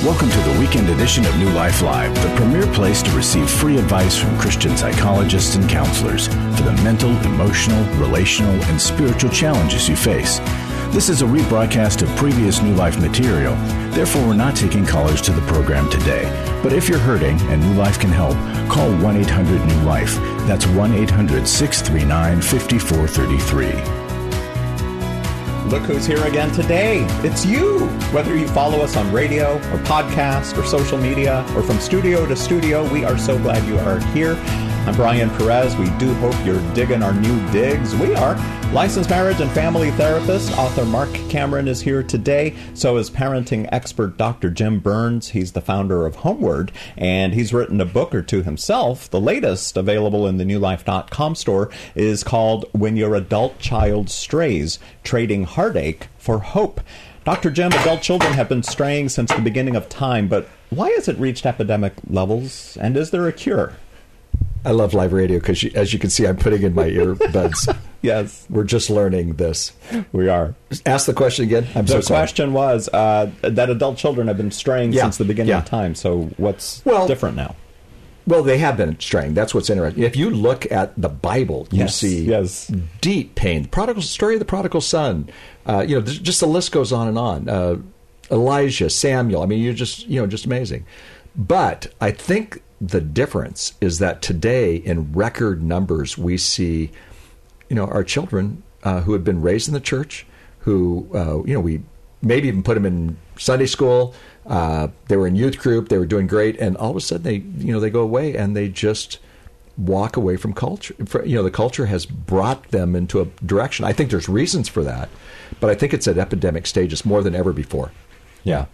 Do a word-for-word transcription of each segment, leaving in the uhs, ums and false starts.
Welcome to the weekend edition of New Life Live, the premier place to receive free advice from Christian psychologists and counselors for the mental, emotional, relational, and spiritual challenges you face. This is a rebroadcast of previous New Life material. Therefore, we're not taking callers to the program today. But if you're hurting and New Life can help, call one eight hundred new life. That's one eight hundred six three nine five four three three. Look who's here again today. It's you. Whether you follow us on radio or podcast or social media or from studio to studio, we are so glad you are here. I'm Brian Perez. We do hope you're digging our new digs. We are. Licensed marriage and family therapist, author Mark Cameron is here today. So is parenting expert Doctor Jim Burns. He's the founder of Homeward, and he's written a book or two himself. The latest, available in the new life dot com store, is called When Your Adult Child Strays, Trading Heartache for Hope. Doctor Jim, adult children have been straying since the beginning of time, but why has it reached epidemic levels, and is there a cure? I love live radio because, as you can see, I'm putting in my earbuds. Yes. We're just learning this. We are. Ask the question again. I'm the so sorry. The question was uh, that adult children have been straying yeah. since the beginning yeah. of time. So what's well, different now? Well, they have been straying. That's what's interesting. If you look at the Bible, you yes. see yes. deep pain. The prodigal story of the prodigal son. Uh, you know, just the list goes on and on. Uh, Elijah, Samuel. I mean, you're just you know just amazing. But I think the difference is that today, in record numbers, we see, you know, our children uh, who have been raised in the church, who, uh, you know, we maybe even put them in Sunday school. Uh, they were in youth group. They were doing great. And all of a sudden, they, you know, they go away and they just walk away from culture. You know, the culture has brought them into a direction. I think there's reasons for that, but I think it's at epidemic stages more than ever before. Yeah.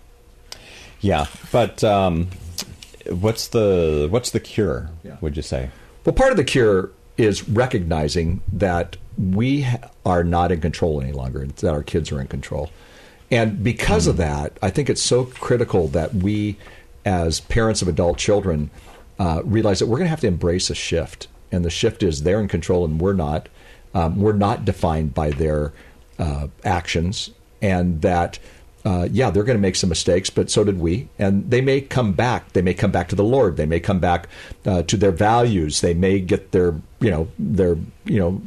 Yeah. But, um, What's the what's the cure, yeah. would you say? Well, part of the cure is recognizing that we ha- are not in control any longer, that our kids are in control. And because mm. of that, I think it's so critical that we, as parents of adult children, uh, realize that we're going to have to embrace a shift. And the shift is they're in control and we're not. Um, we're not defined by their uh, actions, and that Uh, yeah, they're going to make some mistakes, but so did we. And they may come back. They may come back to the Lord. They may come back uh, to their values. They may get their, you know, their, you know,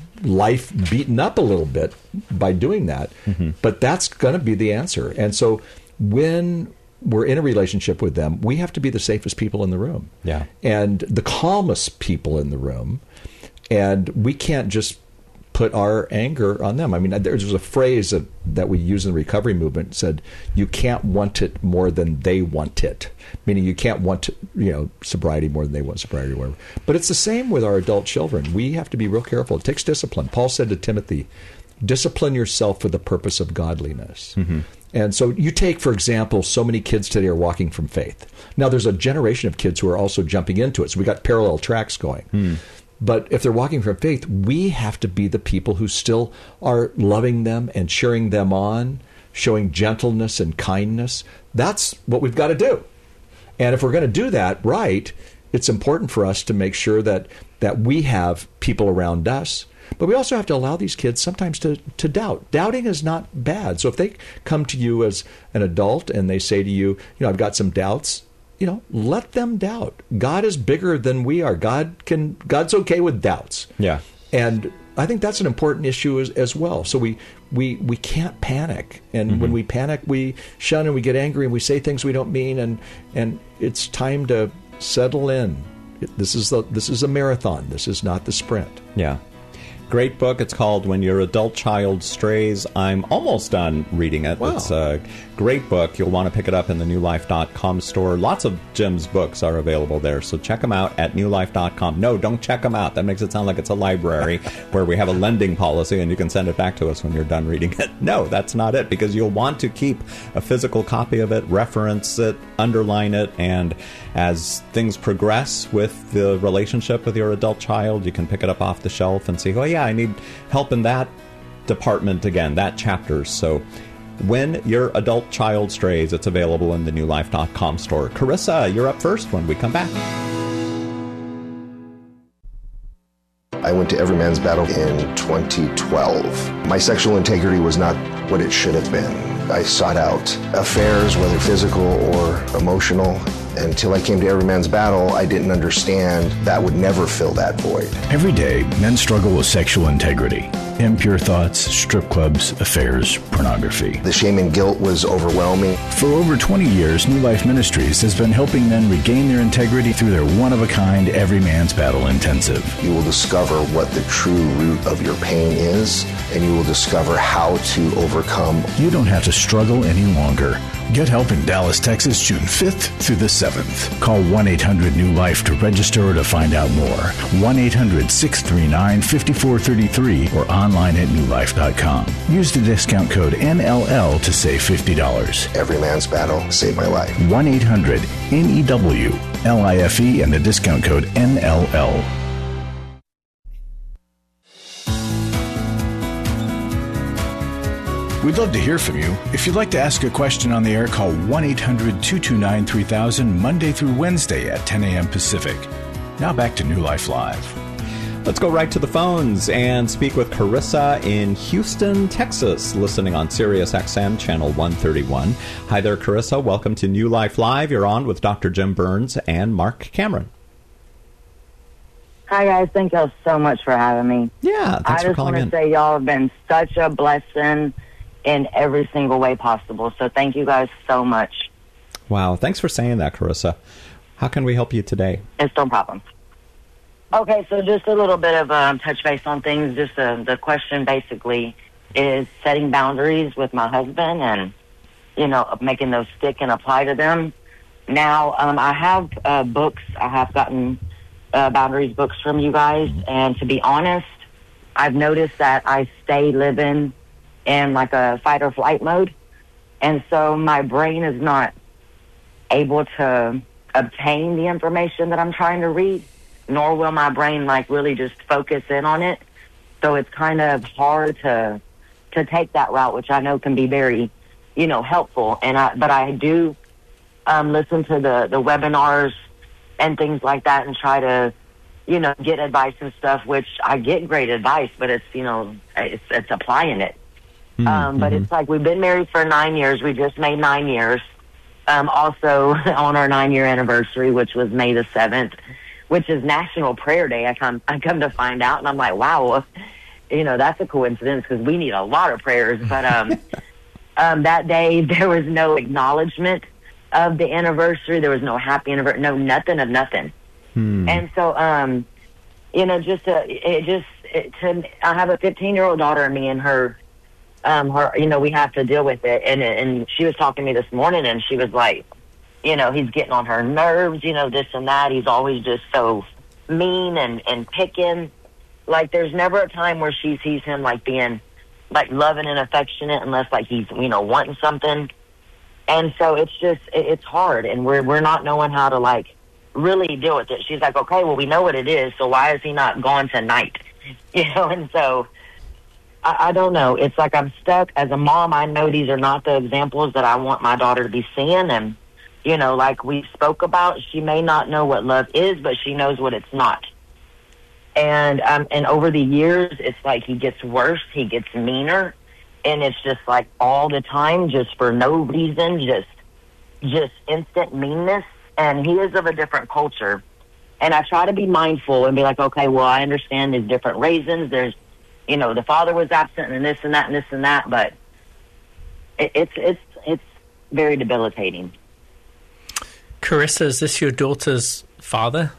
life beaten up a little bit by doing that. Mm-hmm. But that's going to be the answer. And so when we're in a relationship with them, we have to be the safest people in the room. Yeah. And the calmest people in the room. And we can't just put our anger on them. I mean, there's a phrase that, that we use in the recovery movement said, you can't want it more than they want it. Meaning you can't want, you know, sobriety more than they want sobriety or whatever. But it's the same with our adult children. We have to be real careful. It takes discipline. Paul said to Timothy, discipline yourself for the purpose of godliness. Mm-hmm. And so you take, for example, so many kids today are walking from faith. Now, there's a generation of kids who are also jumping into it. So we got parallel tracks going. Mm. But if they're walking from faith, we have to be the people who still are loving them and cheering them on, showing gentleness and kindness. That's what we've got to do. And if we're going to do that right, it's important for us to make sure that, that we have people around us. But we also have to allow these kids sometimes to, to doubt. Doubting is not bad. So if they come to you as an adult and they say to you, you know, I've got some doubts, you know, let them doubt. God is bigger than we are. God can. God's okay with doubts. Yeah. And I think that's an important issue as, as well. So we, we, we can't panic. And mm-hmm. when we panic, we shun and we get angry and we say things we don't mean. And, and it's time to settle in. This is the this is a marathon. This is not the sprint. Yeah. Great book. It's called When Your Adult Child Strays. I'm almost done reading it. Wow. It's a great book. You'll want to pick it up in the new life dot com store. Lots of Jim's books are available there, so check them out at new life dot com. No, don't check them out. That makes it sound like it's a library where we have a lending policy and you can send it back to us when you're done reading it. No, that's not it, because you'll want to keep a physical copy of it, reference it, underline it, and as things progress with the relationship with your adult child, you can pick it up off the shelf and see, oh yeah, I need help in that department again, that chapter. So When Your Adult Child Strays, it's available in the new life dot com store. Carissa, you're up first when we come back. I went to Every Man's Battle in twenty twelve. My sexual integrity was not what it should have been. I sought out affairs, whether physical or emotional. Until I came to Every Man's Battle, I didn't understand that would never fill that void. Every day, men struggle with sexual integrity, impure thoughts, strip clubs, affairs, pornography. The shame and guilt was overwhelming. For over twenty years, New Life Ministries has been helping men regain their integrity through their one-of-a-kind Every Man's Battle Intensive. You will discover what the true root of your pain is, and you will discover how to overcome. You don't have to struggle any longer. Get help in Dallas, Texas, June fifth through the seventh. Call one eight hundred new life to register or to find out more. one eight hundred six three nine five four three three or online at new life dot com. Use the discount code N L L to save fifty dollars. Every Man's Battle saved my life. one eight hundred N E W L I F E and the discount code N L L. We'd love to hear from you. If you'd like to ask a question on the air, call one eight hundred two two nine three thousand Monday through Wednesday at ten a.m. Pacific. Now back to New Life Live. Let's go right to the phones and speak with Carissa in Houston, Texas, listening on Sirius X M channel one thirty-one. Hi there, Carissa. Welcome to New Life Live. You're on with Doctor Jim Burns and Mark Cameron. Hi, guys. Thank y'all so much for having me. Yeah, thanks I for just calling want in. to say y'all have been such a blessing in every single way possible. So thank you guys so much. Wow, thanks for saying that, Carissa. How can we help you today? It's no problem. Okay, so just a little bit of um, touch base on things. Just uh, the question basically is setting boundaries with my husband and, you know, making those stick and apply to them. Now, um, I have uh, books. I have gotten uh, boundaries books from you guys. And to be honest, I've noticed that I stay living in like a fight or flight mode. And so my brain is not able to obtain the information that I'm trying to read, nor will my brain like really just focus in on it. So it's kind of hard to to take that route, which I know can be very, you know, helpful. And I, but I do um, listen to the, the webinars and things like that and try to, you know, get advice and stuff, which I get great advice, but it's, you know, it's, it's applying it. Mm-hmm. Um, but it's like we've been married for nine years. We just made nine years. Um, also on our nine-year anniversary, which was May the seventh, which is National Prayer Day. I come, I come to find out, and I'm like, wow, you know, that's a coincidence because we need a lot of prayers. But um, um, that day, there was no acknowledgement of the anniversary. There was no happy anniversary, no nothing of nothing. Hmm. And so, um, you know, just to, it just it, to, I have a fifteen-year-old daughter, and me and her. Um, her, you know, we have to deal with it. And and she was talking to me this morning, and she was like, you know, he's getting on her nerves, you know, this and that. He's always just so mean and, and picking. Like, there's never a time where she sees him, like, being, like, loving and affectionate unless, like, he's, you know, wanting something. And so it's just, it, it's hard. And we're, we're not knowing how to, like, really deal with it. She's like, okay, well, we know what it is, so why is he not gone tonight? You know, and so I, I don't know. It's like I'm stuck. As a mom, I know these are not the examples that I want my daughter to be seeing. And, you know, like we spoke about, she may not know what love is, but she knows what it's not. And um, and over the years, it's like he gets worse, he gets meaner, and it's just like all the time, just for no reason, just just instant meanness. And he is of a different culture. And I try to be mindful and be like, okay, well, I understand there's different reasons. There's, you know, the father was absent and this and that and this and that, but it, it's it's it's very debilitating. Carissa, is this your daughter's father?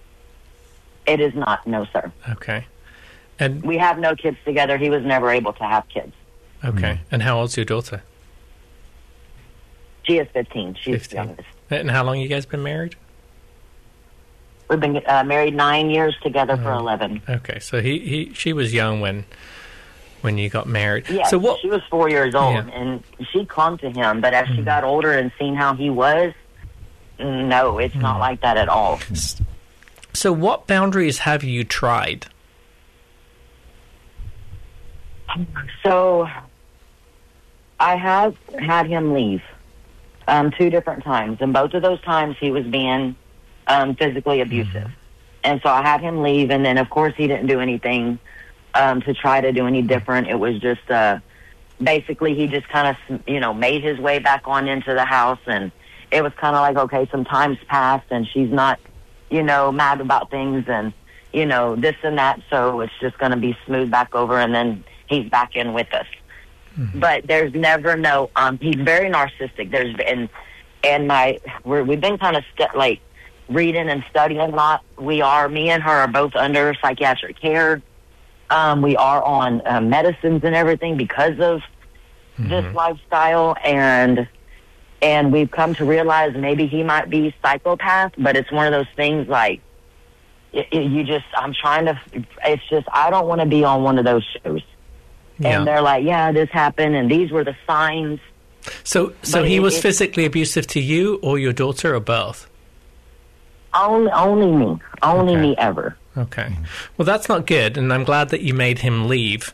It is not, no, sir. Okay. And we have no kids together. He was never able to have kids. Okay. Mm. And how old's your daughter? She is fifteen. She's fifteen. the youngest. And how long you guys been married? We've been uh, married nine years, together oh. for eleven. Okay, so he, he she was young when when you got married. Yeah, so what, she was four years old, yeah. and she clung to him. But as mm. she got older and seen how he was, no, it's mm. not like that at all. So what boundaries have you tried? So I have had him leave um, two different times, and both of those times he was being um, physically abusive. Mm-hmm. And so I had him leave, and then, of course, he didn't do anything um, to try to do any different. It was just, uh, basically he just kind of, you know, made his way back on into the house, and it was kind of like, okay, some time's passed and she's not, you know, mad about things and, you know, this and that, so it's just going to be smooth back over, and then he's back in with us. Mm-hmm. But there's never no, um, he's very narcissistic. There's, and, and my, we're, we've been kind of st- like reading and studying a lot. We are, me and her are both under psychiatric care. Um, we are on uh, medicines and everything because of mm-hmm. this lifestyle, and and we've come to realize maybe he might be psychopath, but it's one of those things like it, it, you just, I'm trying to, it's just, I don't want to be on one of those shows. Yeah. And they're like, yeah, this happened, and these were the signs. So, so but he it, was it, physically abusive to you or your daughter or both? Only, only me. Only okay. me ever. Okay. Well, that's not good, and I'm glad that you made him leave.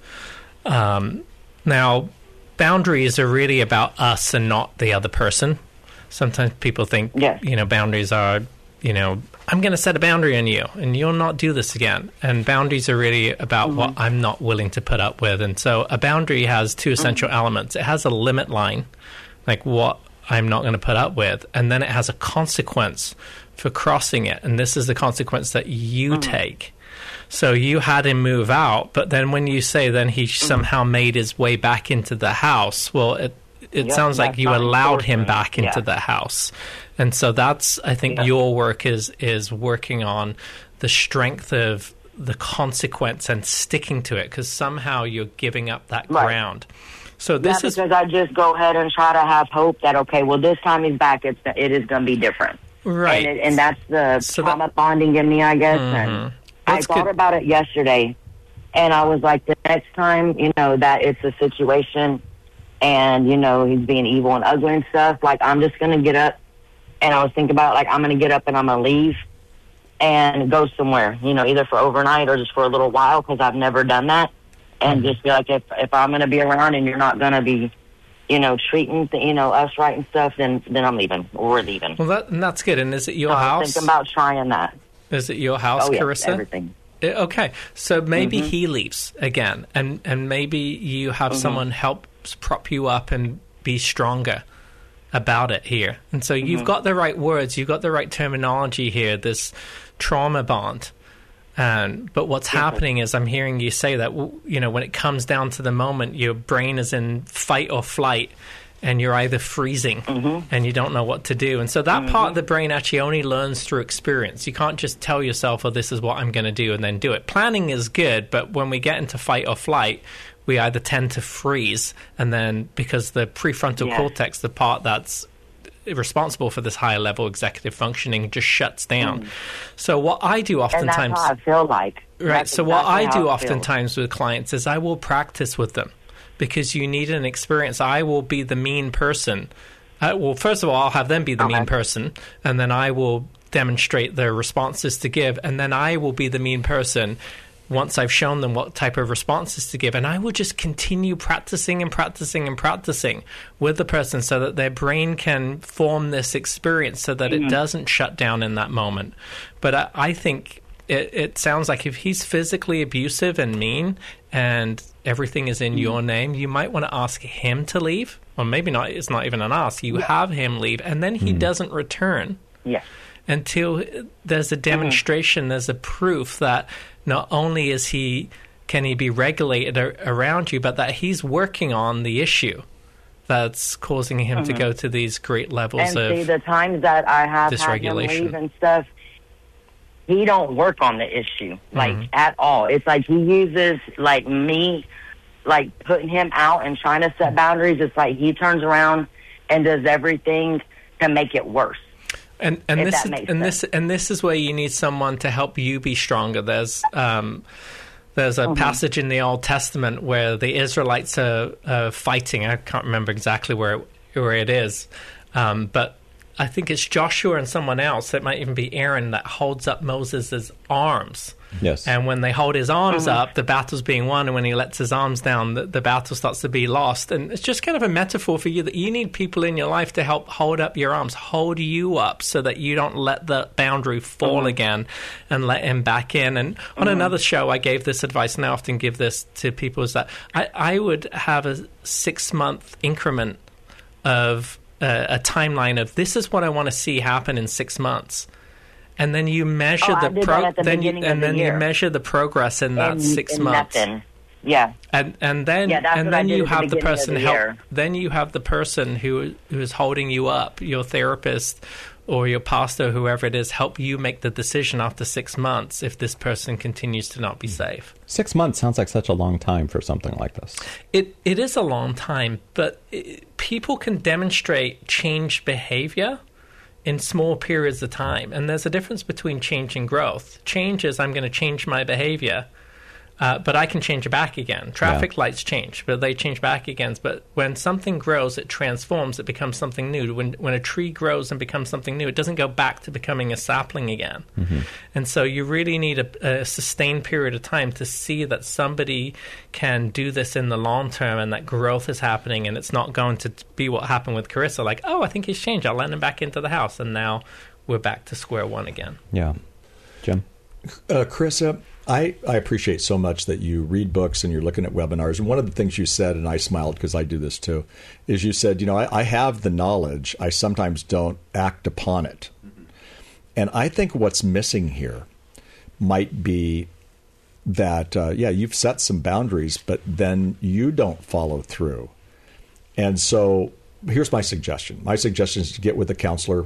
Um, now, boundaries are really about us and not the other person. Sometimes people think, yes. you know, boundaries are, you know, I'm going to set a boundary on you, and you'll not do this again. And boundaries are really about mm-hmm. what I'm not willing to put up with. And so a boundary has two essential mm-hmm. elements. It has a limit line, like what I'm not going to put up with, and then it has a consequence for crossing it, and this is the consequence that you mm-hmm. take. So you had him move out, but then when you say then he mm-hmm. somehow made his way back into the house, well, it it yep, sounds like you allowed him back into yeah. the house. And so that's, I think, yeah. your work is is working on the strength of the consequence and sticking to it, because somehow you're giving up that right. ground. So this yeah, is because I just go ahead and try to have hope that, okay, well, this time he's back, it's, it is going to be different. Right. And, it, and that's the so trauma that, bonding in me, I guess. Mm-hmm. And that's I thought good. about it yesterday, and I was like, the next time, you know, that it's a situation and, you know, he's being evil and ugly and stuff, like, I'm just going to get up. And I was thinking about, like, I'm going to get up and I'm going to leave and go somewhere, you know, either for overnight or just for a little while, because I've never done that. And mm-hmm. just be like, if if I'm going to be around and you're not going to be, you know, treating, the, you know, us right and stuff, then then I'm leaving, or we're leaving. Well, that, and that's good. And is it your so house? I was thinking about trying that. Is it your house, oh, yes, Carissa? Everything. Okay, so maybe mm-hmm. he leaves again, and, and maybe you have mm-hmm. someone help prop you up and be stronger about it here. And so mm-hmm. you've got the right words, you've got the right terminology here, this trauma bond. And but what's mm-hmm. happening is I'm hearing you say that, you know, when it comes down to the moment, your brain is in fight or flight, and you're either freezing mm-hmm. and you don't know what to do. And so that mm-hmm. part of the brain actually only learns through experience. You can't just tell yourself, oh, this is what I'm going to do, and then do it. Planning is good, but when we get into fight or flight, we either tend to freeze, and then because the prefrontal yes. cortex, the part that's responsible for this higher level executive functioning, just shuts down. Mm. So what I do oftentimes... And that's how I feel like. Right, that's so exactly what I do I oftentimes with clients is I will practice with them, because you need an experience. I will be the mean person. I, well, first of all, I'll have them be the okay. mean person, and then I will demonstrate their responses to give, and then I will be the mean person once I've shown them what type of responses to give. And I will just continue practicing and practicing and practicing with the person so that their brain can form this experience so that mm-hmm. it doesn't shut down in that moment. But I, I think it, it sounds like if he's physically abusive and mean and everything is in mm-hmm. your name, you might want to ask him to leave. Or maybe not. It's not even an ask. You yeah. have him leave, and then he mm-hmm. doesn't return. Yeah. Until there's a demonstration, mm-hmm. there's a proof that not only is he can he be regulated ar- around you, but that he's working on the issue that's causing him mm-hmm. to go to these great levels and of see, the times that I have had him dysregulation leave and stuff, he don't work on the issue, like, mm-hmm. at all. It's like he uses, like, me, like, putting him out and trying to set boundaries. It's like he turns around and does everything to make it worse. And and if this that is, makes and sense. this and this is where you need someone to help you be stronger. There's um, there's a mm-hmm. passage in the Old Testament where the Israelites are uh, fighting. I can't remember exactly where it, where it is, um, but I think it's Joshua and someone else. It might even be Aaron that holds up Moses' arms Yes. And when they hold his arms up, the battle's being won. And when he lets his arms down, the, the battle starts to be lost. And it's just kind of a metaphor for you that you need people in your life to help hold up your arms, hold you up so that you don't let the boundary fall mm-hmm. again and let him back in. And on mm-hmm. another show, I gave this advice, and I often give this to people, is that I, I would have a six-month increment of uh, a timeline of this is what I want to see happen in six months. And then you measure oh, the pro- the then you, and the then year. you measure the progress in that and, six and months. Nothing. Yeah. And and then yeah, and then you have the, the person the help. year. Then you have the person who who is holding you up, your therapist or your pastor, whoever it is, help you make the decision after six months if this person continues to not be safe. Six months sounds like such a long time for something like this. It it is a long time, but it, people can demonstrate changed behavior in small periods of time. And there's a difference between change and growth. Change is I'm going to change my behavior, uh, but I can change it back again. Traffic yeah. lights change, but they change back again. But when something grows, it transforms, it becomes something new. When when a tree grows and becomes something new, it doesn't go back to becoming a sapling again. Mm-hmm. And so you really need a, a sustained period of time to see that somebody can do this in the long term and that growth is happening, and it's not going to be what happened with Carissa, like, oh, I think he's changed. I'll let him back into the house. And now we're back to square one again. Yeah. Jim? Uh, Carissa, I, I appreciate so much that you read books and you're looking at webinars. And one of the things you said, and I smiled because I do this too, is you said, you know, I, I have the knowledge. I sometimes don't act upon it. Mm-hmm. And I think what's missing here might be that, uh, yeah, you've set some boundaries, but then you don't follow through. And so here's my suggestion. My suggestion is to get with a counselor.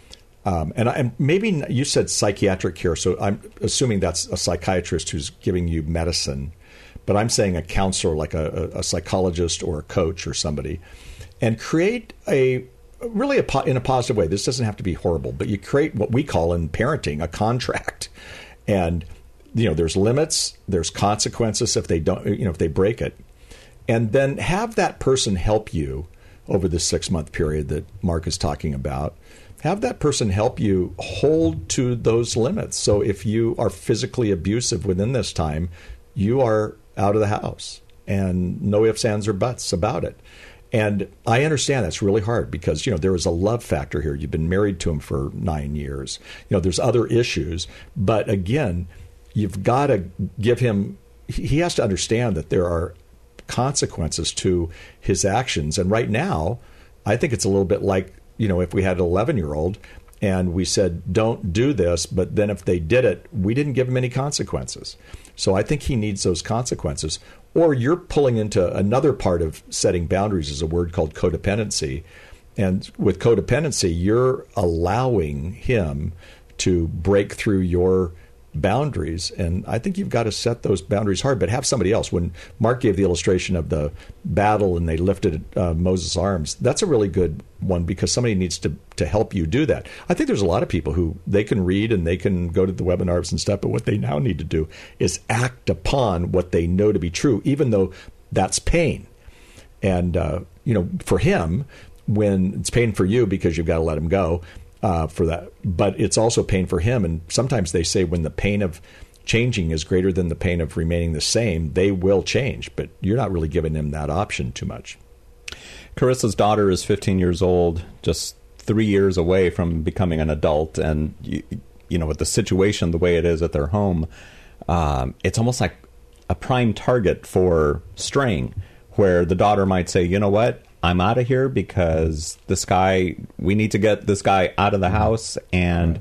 Um, and, I, and maybe you said psychiatric care, so I'm assuming that's a psychiatrist who's giving you medicine. But I'm saying a counselor, like a, a psychologist or a coach or somebody, and create a really a, in a positive way. This doesn't have to be horrible, but you create what we call in parenting a contract. And you know, there's limits, there's consequences if they don't, you know, if they break it, and then have that person help you over the six month period that Mark is talking about. Have that person help you hold to those limits. So if you are physically abusive within this time, you are out of the house, and no ifs, ands, or buts about it. And I understand that's really hard because, you know, there is a love factor here. You've been married to him for nine years. You know, there's other issues. But again, you've got to give him, he has to understand that there are consequences to his actions. And right now, I think it's a little bit like, you know, if we had an eleven-year-old and we said, don't do this, but then if they did it, we didn't give him any consequences. So I think he needs those consequences. Or you're pulling into another part of setting boundaries is a word called codependency. And with codependency, you're allowing him to break through your boundaries. And I think you've got to set those boundaries hard, but have somebody else. When Mark gave the illustration of the battle and they lifted uh, Moses' arms, that's a really good one because somebody needs to, to help you do that. I think there's a lot of people who they can read and they can go to the webinars and stuff, but what they now need to do is act upon what they know to be true, even though that's pain. And, uh, you know, for him, when it's pain for you because you've got to let him go, Uh, for that, but it's also pain for him. And sometimes they say when the pain of changing is greater than the pain of remaining the same, they will change. But you're not really giving him that option too much. Carissa's daughter is fifteen years old, just three years away from becoming an adult. And, you, you know, with the situation the way it is at their home, um, it's almost like a prime target for straying, where the daughter might say, you know what? I'm out of here because this guy, we need to get this guy out of the house. And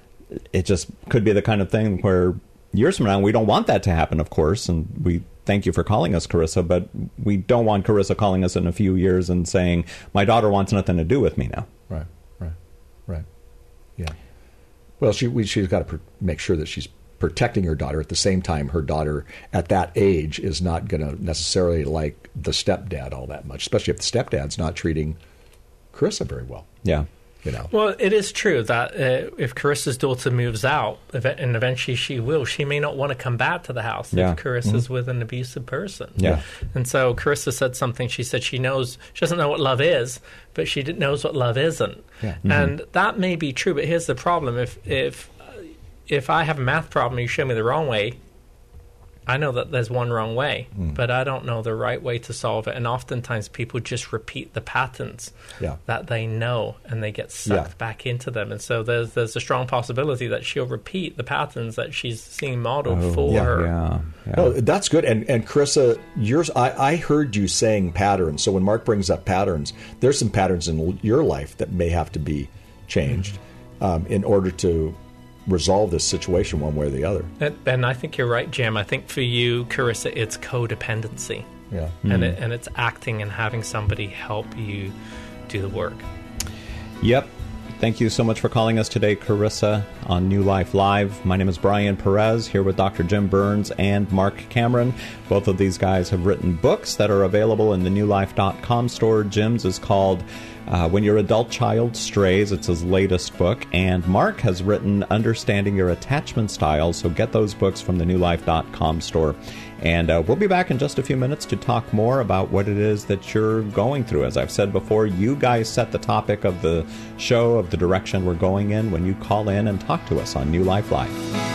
it just could be the kind of thing where years from now, we don't want that to happen, of course. And we thank you for calling us, Carissa, but we don't want Carissa calling us in a few years and saying, my daughter wants nothing to do with me now. Right, right, right. Yeah. Well, she we, she's got to pr- make sure that she's protecting her daughter. At the same time, her daughter at that age is not going to necessarily like the stepdad all that much, especially if the stepdad's not treating Carissa very well. Yeah. You know. Well, it is true that uh, if Carissa's daughter moves out, and eventually she will, she may not want to come back to the house yeah. if Carissa's mm-hmm. with an abusive person. Yeah. And so Carissa said something. She said she knows, she doesn't know what love is, but she knows what love isn't. Yeah. Mm-hmm. And that may be true, but here's the problem. If, if if I have a math problem, you show me the wrong way, I know that there's one wrong way, mm. but I don't know the right way to solve it. And oftentimes people just repeat the patterns yeah. that they know, and they get sucked yeah. back into them. And so there's there's a strong possibility that she'll repeat the patterns that she's seeing modeled oh, for yeah, her. Yeah, yeah. Oh, that's good. And and Carissa, yours, I, I heard you saying patterns. So when Mark brings up patterns, there's some patterns in your life that may have to be changed mm-hmm. um, in order to resolve this situation one way or the other. And, and I think you're right, Jim. I think for you, Carissa, it's codependency. Yeah. And, mm-hmm. it, and it's acting and having somebody help you do the work. Yep. Thank you so much for calling us today, Carissa, on New Life Live. My name is Brian Perez, here with Doctor Jim Burns and Mark Cameron. Both of these guys have written books that are available in the new life dot com store. Jim's is called Uh, When Your Adult Child Strays. It's his latest book. And Mark has written Understanding Your Attachment Style. So get those books from the new life dot com store. And uh, we'll be back in just a few minutes to talk more about what it is that you're going through. As I've said before, you guys set the topic of the show, of the direction we're going in, when you call in and talk to us on New Life Live.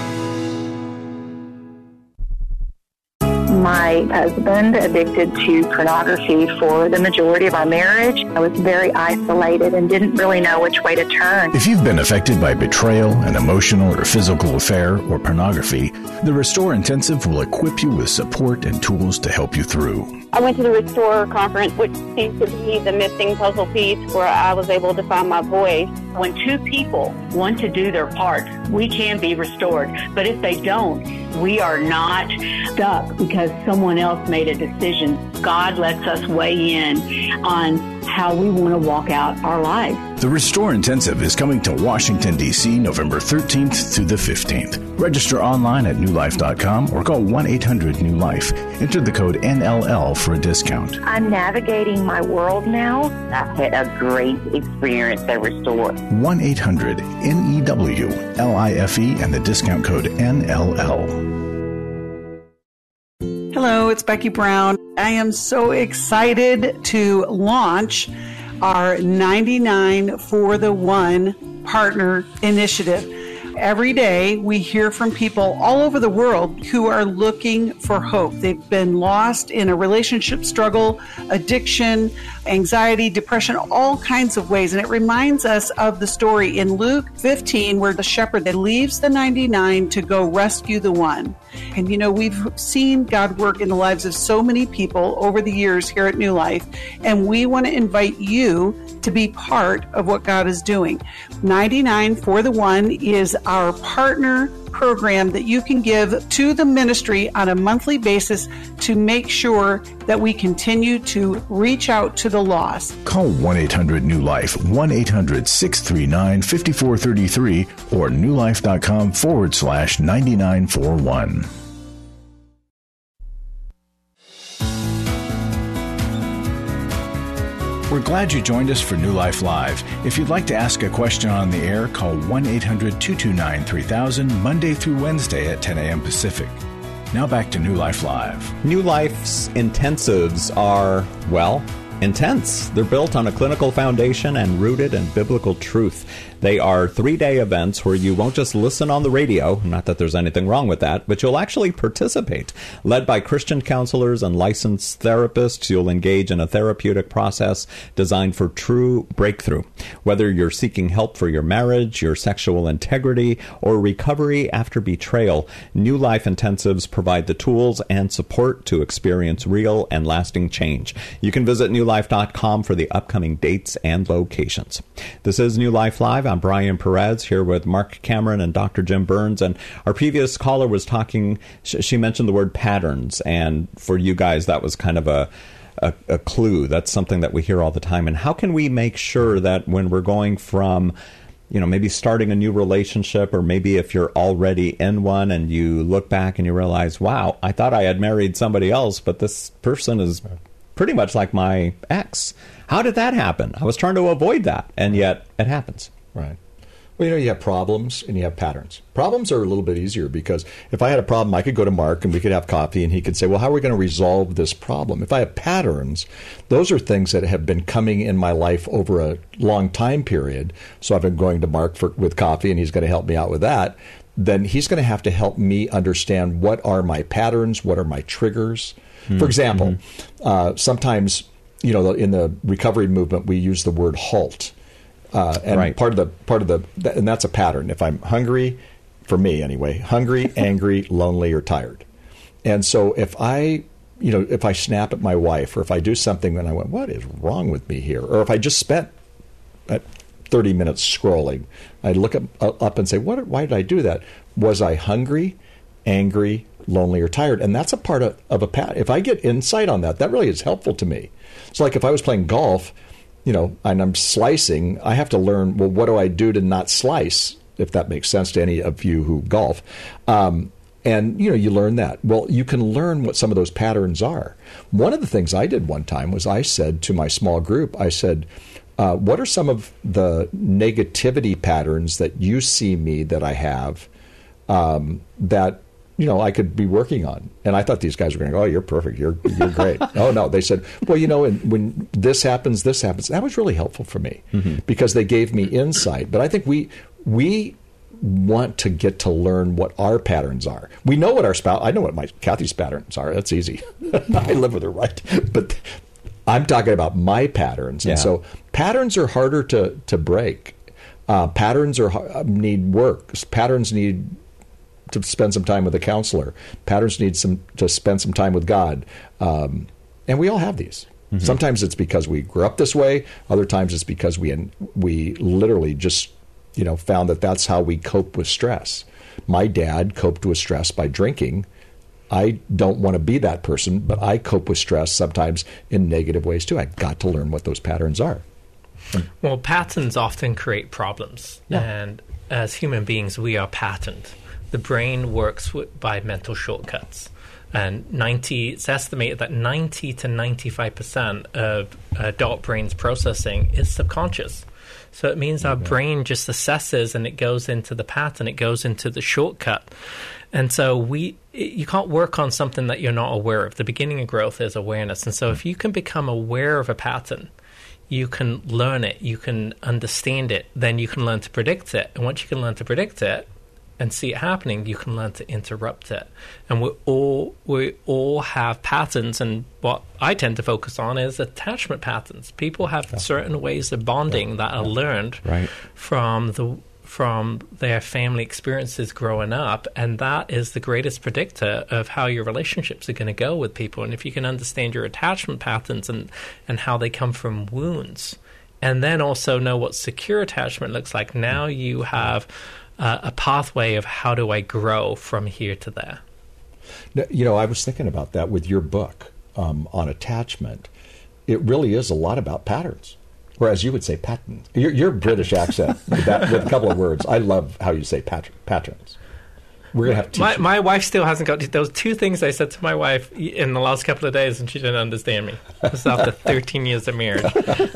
My husband addicted to pornography for the majority of our marriage. I was very isolated and didn't really know which way to turn. If you've been affected by betrayal, an emotional or physical affair, or pornography, the Restore Intensive will equip you with support and tools to help you through. I went to the Restore conference, which seems to be the missing puzzle piece where I was able to find my voice. When two people want to do their part, we can be restored. But if they don't, we are not stuck because someone else made a decision. God lets us weigh in on how we want to walk out our lives. The Restore Intensive is coming to Washington, D C November thirteenth through the fifteenth. Register online at new life dot com or call one eight hundred new life. Enter the code N L L for a discount. I'm navigating my world now. I've had a great experience at Restore. one eight hundred N E W L I F E and the discount code N L L. Hello, it's Becky Brown. I am so excited to launch our ninety-nine for the One Partner Initiative. Every day we hear from people all over the world who are looking for hope. They've been lost in a relationship struggle, addiction, anxiety, depression, all kinds of ways. And it reminds us of the story in Luke fifteen where the shepherd that leaves the ninety-nine to go rescue the one. And you know, we've seen God work in the lives of so many people over the years here at New Life, and we want to invite you to be part of what God is doing. ninety-nine for the One is our partner program that you can give to the ministry on a monthly basis to make sure that we continue to reach out to the lost. Call one eight hundred new life, one eight hundred six three nine five four three three or new life dot com forward slash ninety-nine four one. We're glad you joined us for New Life Live. If you'd like to ask a question on the air, call one eight hundred two two nine three thousand Monday through Wednesday at ten a.m. Pacific. Now back to New Life Live. New Life's intensives are, well, intense. They're built on a clinical foundation and rooted in biblical truth. They are three-day events where you won't just listen on the radio, not that there's anything wrong with that, but you'll actually participate. Led by Christian counselors and licensed therapists, you'll engage in a therapeutic process designed for true breakthrough. Whether you're seeking help for your marriage, your sexual integrity, or recovery after betrayal, New Life Intensives provide the tools and support to experience real and lasting change. You can visit new life dot com for the upcoming dates and locations. This is New Life Live. I'm Brian Perez here with Mark Cameron and Doctor Jim Burns. And our previous caller was talking, she mentioned the word patterns. And for you guys, that was kind of a, a, a clue. That's something that we hear all the time. And how can we make sure that when we're going from, you know, maybe starting a new relationship, or maybe if you're already in one and you look back and you realize, wow, I thought I had married somebody else, but this person is pretty much like my ex. How did that happen? I was trying to avoid that, and yet it happens. Right. Well, you know, you have problems and you have patterns. Problems are a little bit easier because if I had a problem, I could go to Mark and we could have coffee and he could say, well, how are we going to resolve this problem? If I have patterns, those are things that have been coming in my life over a long time period. So I've been going to Mark for, with coffee and he's going to help me out with that. then he's going to have to help me understand what are my patterns, what are my triggers. Mm-hmm. For example, uh, sometimes, you know, in the recovery movement, we use the word halt. Uh, and right. part of the part of the and that's a pattern. If I'm hungry, for me anyway, hungry, angry, lonely, or tired, and so if I, you know, if I snap at my wife, or if I do something and I went, what is wrong with me here, or if I just spent thirty minutes scrolling, I look up, up and say, what? Why did I do that? Was I hungry, angry, lonely, or tired? And that's a part of, of a pattern. If I get insight on that, that really is helpful to me. So, like if I was playing golf, you know, and I'm slicing, I have to learn, well, what do I do to not slice, if that makes sense to any of you who golf. Um, and, you know, you learn that. Well, you can learn what some of those patterns are. One of the things I did one time was I said to my small group, I said, uh, what are some of the negativity patterns that you see me that I have um, that, you know, I could be working on? And I thought these guys were going to go, oh, you're perfect. You're you're great. Oh, no. They said, well, you know, and when this happens, this happens. That was really helpful for me mm-hmm. because they gave me insight. But I think we we want to get to learn what our patterns are. We know what our spouse, I know what my Kathy's patterns are. That's easy. I live with her, right? But I'm talking about my patterns. And yeah. so patterns are harder to, to break. Uh, patterns are need work. Patterns need to spend some time with a counselor. Patterns need some to spend some time with God. Um, and we all have these. Mm-hmm. Sometimes it's because we grew up this way. Other times it's because we we literally just, you know, found that that's how we cope with stress. My dad coped with stress by drinking. I don't want to be that person, but I cope with stress sometimes in negative ways too. I've got to learn what those patterns are. Well, patterns often create problems. Yeah. And as human beings, we are patterned. The brain works w- by mental shortcuts. And ninety, it's estimated that ninety to ninety-five percent of adult brain's processing is subconscious. So it means our okay. brain just assesses and it goes into the pattern, it goes into the shortcut. And so we, you can't work on something that you're not aware of. The beginning of growth is awareness. And so if you can become aware of a pattern, you can learn it, you can understand it, then you can learn to predict it. And once you can learn to predict it and see it happening, you can learn to interrupt it. And we all we all have patterns, and what I tend to focus on is attachment patterns. People have yeah. certain ways of bonding yeah. that are yeah. learned right. from the from their family experiences growing up, and that is the greatest predictor of how your relationships are going to go with people. And if you can understand your attachment patterns and, and how they come from wounds, and then also know what secure attachment looks like, now you have uh, a pathway of how do I grow from here to there. You know, I was thinking about that with your book um, on attachment. It really is a lot about patterns. Whereas you would say pattern. Your, your British accent with, that, with a couple of words. I love how you say pat- patterns. We're gonna have to. My, my wife still hasn't got those two things I said to my wife in the last couple of days, and she didn't understand me. This is after thirteen years of marriage,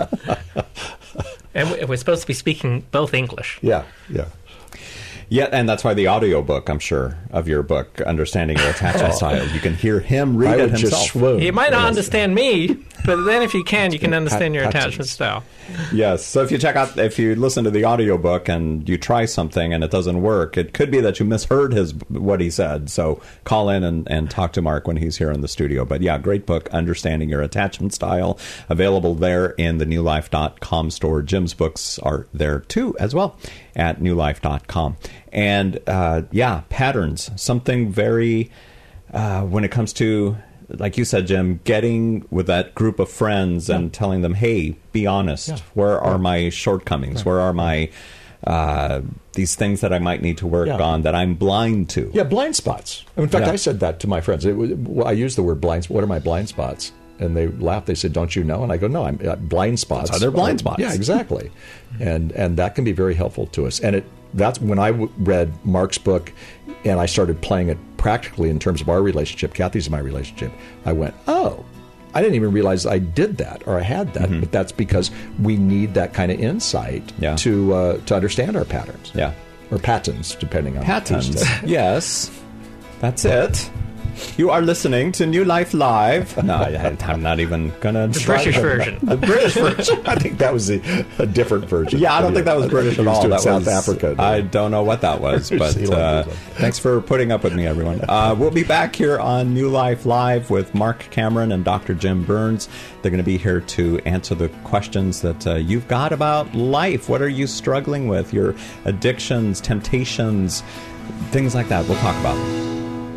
and we're supposed to be speaking both English. Yeah, yeah. Yeah, and that's why the audiobook, I'm sure, of your book, Understanding Your Attachment Style, you can hear him read I it would himself. Just swoon. He might not understand me, but then if you can, you can understand your Patterns. attachment style. Yes, so if you check out, if you listen to the audiobook and you try something and it doesn't work, it could be that you misheard his what he said. So call in and, and talk to Mark when he's here in the studio. But yeah, great book, Understanding Your Attachment Style, available there in the new life dot com store. Jim's books are there too, as well, at new life dot com. And uh, yeah, patterns, something very, uh, when it comes to, like you said, Jim, getting with that group of friends yeah. and telling them, hey, be honest. Yeah. Where are yeah. my shortcomings? Right. Where are my, uh, these things that I might need to work yeah. on that I'm blind to? Yeah, blind spots. In fact, yeah. I said that to my friends. It, well, I used the word blind. What are my blind spots? And they laughed. They said, don't you know? And I go, no, I'm uh, blind spots. That's how they're blind spots. Yeah, exactly. and and that can be very helpful to us. And it that's when I w- read Mark's book and I started playing it practically in terms of our relationship, Kathy's and my relationship, I went, oh, I didn't even realize I did that or I had that. Mm-hmm. But that's because we need that kind of insight yeah. to uh, to understand our patterns. Yeah. Or patterns, depending on patterns. Yes. That's it. You are listening to New Life Live. No, I, I'm not even going to... The British version. The British version. I think that was a, a different version. Yeah, I don't think that was British at all. That South was Africa. I don't know what that was, but uh, thanks for putting up with me, everyone. Uh, we'll be back here on New Life Live with Mark Cameron and Doctor Jim Burns. They're going to be here to answer the questions that uh, you've got about life. What are you struggling with? Your addictions, temptations, things like that. We'll talk about them.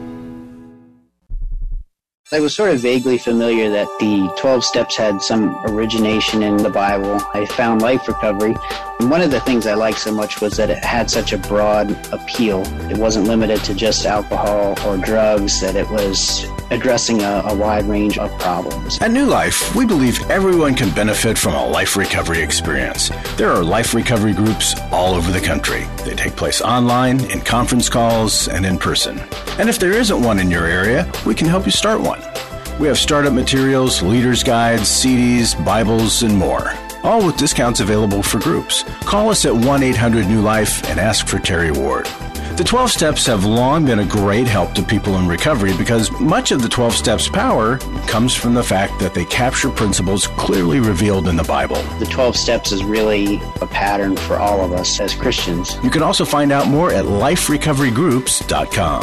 I was sort of vaguely familiar that the twelve steps had some origination in the Bible. I found Life Recovery. And one of the things I liked so much was that it had such a broad appeal. It wasn't limited to just alcohol or drugs, that it was addressing a, a wide range of problems. At New Life, we believe everyone can benefit from a life recovery experience. There are life recovery groups all over the country. They take place online, in conference calls, and in person. And if there isn't one in your area, we can help you start one. We have startup materials, leaders' guides, C Ds, Bibles, and more. All with discounts available for groups. Call us at one eight hundred new life and ask for Terry Ward. The twelve Steps have long been a great help to people in recovery because much of the twelve Steps power comes from the fact that they capture principles clearly revealed in the Bible. The twelve Steps is really a pattern for all of us as Christians. You can also find out more at life recovery groups dot com.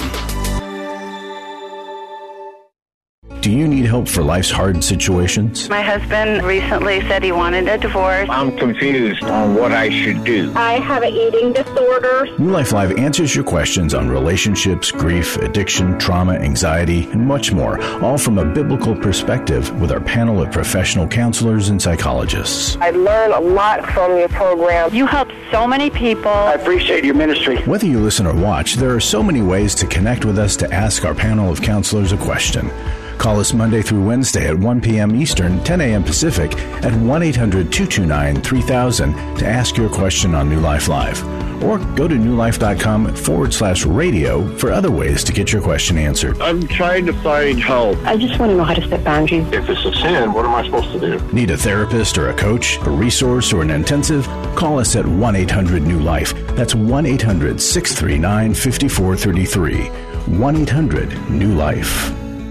Do you need help for life's hard situations? My husband recently said he wanted a divorce. I'm confused on what I should do. I have an eating disorder. New Life Live answers your questions on relationships, grief, addiction, trauma, anxiety, and much more, all from a biblical perspective with our panel of professional counselors and psychologists. I learned a lot from your program. You help so many people. I appreciate your ministry. Whether you listen or watch, there are so many ways to connect with us to ask our panel of counselors a question. Call us Monday through Wednesday at one p.m. Eastern, ten a.m. Pacific at one eight hundred two two nine three thousand to ask your question on New Life Live. Or go to newlife.com forward slash radio for other ways to get your question answered. I'm trying to find help. I just want to know how to set boundaries. If it's a sin, what am I supposed to do? Need a therapist or a coach, a resource, or an intensive? Call us at one eight hundred new life. That's one eight hundred six three nine five four three three. one eight hundred new life.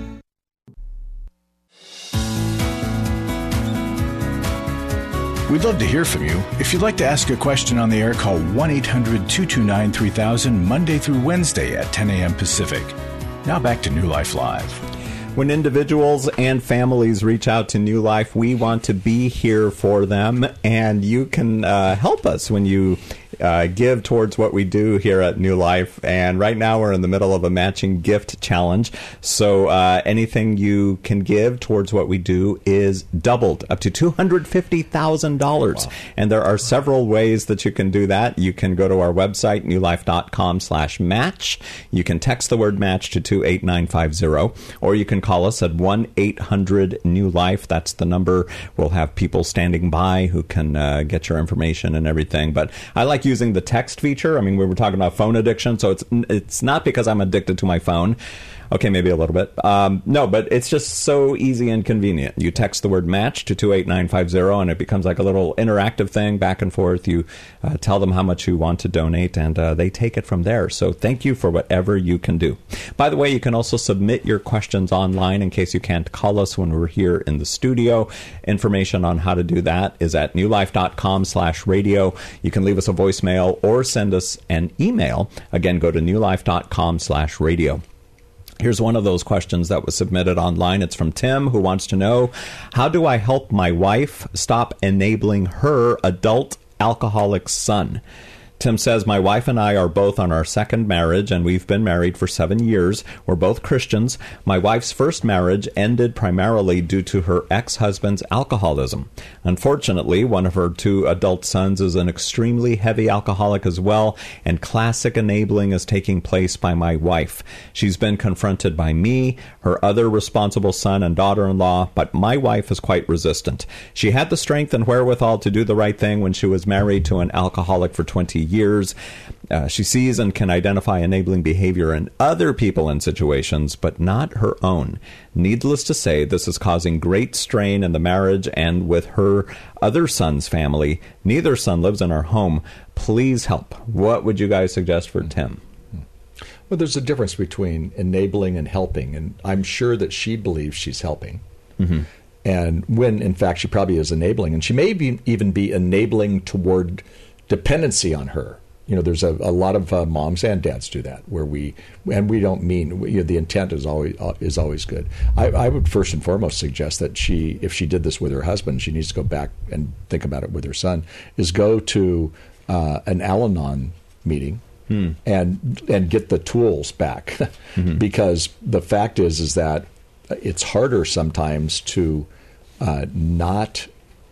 We'd love to hear from you. If you'd like to ask a question on the air, call one eight hundred two two nine three thousand Monday through Wednesday at ten a.m. Pacific. Now back to New Life Live. When individuals and families reach out to New Life, we want to be here for them, and you can uh, help us when you uh, give towards what we do here at New Life. And right now we're in the middle of a matching gift challenge, so uh, anything you can give towards what we do is doubled up to two hundred fifty thousand dollars. Wow. And there are several ways that you can do that. You can go to our website, newlife.com slash match. You can text the word match to two eight nine five zero, or you can call us at one eight hundred new life. That's the number. We'll have people standing by who can uh, get your information and everything. But I like using the text feature. I mean, we were talking about phone addiction, so it's it's not because I'm addicted to my phone. Okay, maybe a little bit. Um, no, but it's just so easy and convenient. You text the word match to two eight nine five zero, and it becomes like a little interactive thing back and forth. You uh, tell them how much you want to donate, and uh, they take it from there. So thank you for whatever you can do. By the way, you can also submit your questions online in case you can't call us when we're here in the studio. Information on how to do that is at newlife.com slash radio. You can leave us a voicemail or send us an email. Again, go to newlife.com slash radio. Here's one of those questions that was submitted online. It's from Tim, who wants to know, how do I help my wife stop enabling her adult alcoholic son? Tim says, my wife and I are both on our second marriage, and we've been married for seven years. We're both Christians. My wife's first marriage ended primarily due to her ex-husband's alcoholism. Unfortunately, one of her two adult sons is an extremely heavy alcoholic as well, and classic enabling is taking place by my wife. She's been confronted by me, her other responsible son and daughter-in-law, but my wife is quite resistant. She had the strength and wherewithal to do the right thing when she was married to an alcoholic for twenty years. Uh, she sees and can identify enabling behavior in other people and situations, but not her own. Needless to say, this is causing great strain in the marriage and with her other son's family. Neither son lives in our home. Please help. What would you guys suggest for Tim? Well, there's a difference between enabling and helping, and I'm sure that she believes she's helping. Mm-hmm. And when, in fact, she probably is enabling, and she may be, even be enabling toward dependency on her. You know, there's a, a lot of uh, moms and dads do that, where we, and we don't mean, you know, the intent is always uh, is always good. I, I would first and foremost suggest that she, if she did this with her husband, she needs to go back and think about it with her son, is go to uh, an Al-Anon meeting hmm. and and get the tools back. Mm-hmm. Because the fact is, is that it's harder sometimes to uh, not...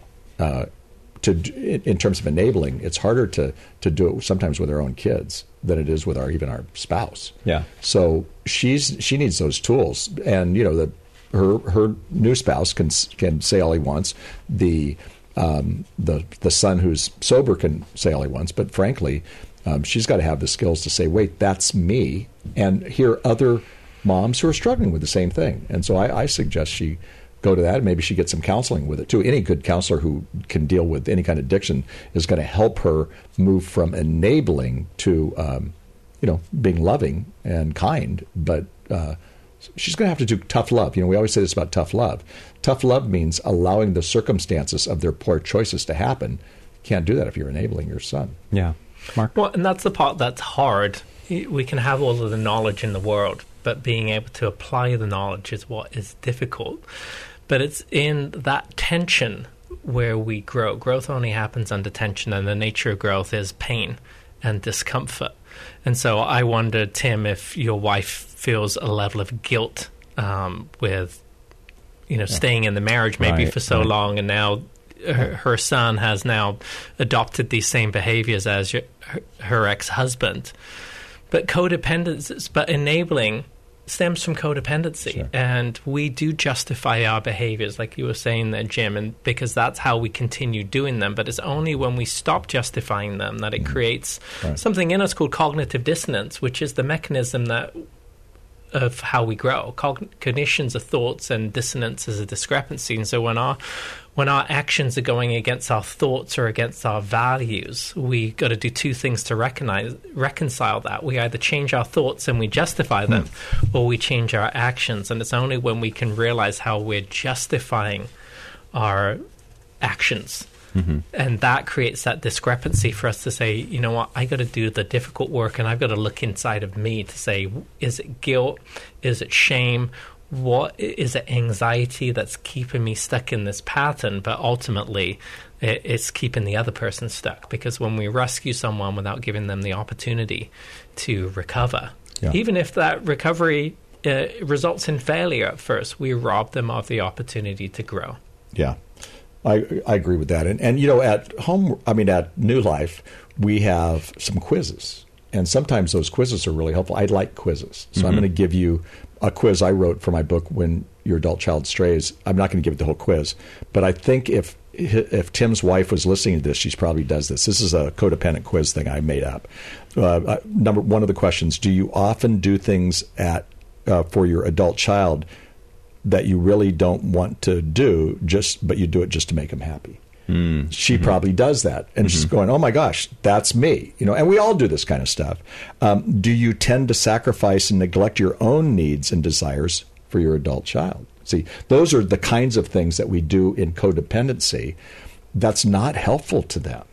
Uh, To, in terms of enabling, it's harder to, to do it sometimes with our own kids than it is with our even our spouse. Yeah. So she's she needs those tools, and you know that her her new spouse can can say all he wants. The um, the the son who's sober can say all he wants, but frankly, um, she's got to have the skills to say, "Wait, that's me," and hear other moms who are struggling with the same thing. And so I, I suggest she go to that, and maybe she gets some counseling with it too. Any good counselor who can deal with any kind of addiction is going to help her move from enabling to, um, you know, being loving and kind. But uh, she's going to have to do tough love. You know, we always say this about tough love. Tough love means allowing the circumstances of their poor choices to happen. You can't do that if you're enabling your son. Yeah. Mark? Well, and that's the part that's hard. We can have all of the knowledge in the world, but being able to apply the knowledge is what is difficult. But it's in that tension where we grow. Growth only happens under tension, and the nature of growth is pain and discomfort. And so I wonder, Tim, if your wife feels a level of guilt um, with, you know, yeah. staying in the marriage maybe right, for so right. long, and now her, her son has now adopted these same behaviors as your, her, her ex-husband. But codependence, but enabling stems from codependency, sure. and we do justify our behaviors, like you were saying there, Jim, and because that's how we continue doing them. But it's only when we stop justifying them that it mm. creates right. something in us called cognitive dissonance, which is the mechanism that of how we grow. Cogn- cognition's are thoughts, and dissonance is a discrepancy. And so when our when our actions are going against our thoughts or against our values, we got to do two things to recognize reconcile that. We either change our thoughts and we justify them, mm. or we change our actions. And it's only when we can realize how we're justifying our actions. Mm-hmm. And that creates that discrepancy for us to say, you know what, I got to do the difficult work, and I've got to look inside of me to say, is it guilt? Is it shame? What is it, anxiety that's keeping me stuck in this pattern? But ultimately, it, it's keeping the other person stuck. Because when we rescue someone without giving them the opportunity to recover, yeah. even if that recovery uh, results in failure at first, we rob them of the opportunity to grow. Yeah. I, I agree with that. And, and, you know, at home, I mean, at New Life, we have some quizzes. And sometimes those quizzes are really helpful. I like quizzes. So mm-hmm. I'm going to give you a quiz I wrote for my book, When Your Adult Child Strays. I'm not going to give it the whole quiz. But I think if if Tim's wife was listening to this, she probably does this. This is a codependent quiz thing I made up. Uh, number one of the questions, do you often do things at uh, for your adult child that you really don't want to do, just but you do it just to make them happy? Mm. She mm-hmm. probably does that. And mm-hmm. she's going, oh my gosh, that's me. You know, and we all do this kind of stuff. Um, do you tend to sacrifice and neglect your own needs and desires for your adult child? See, those are the kinds of things that we do in codependency that's not helpful to them.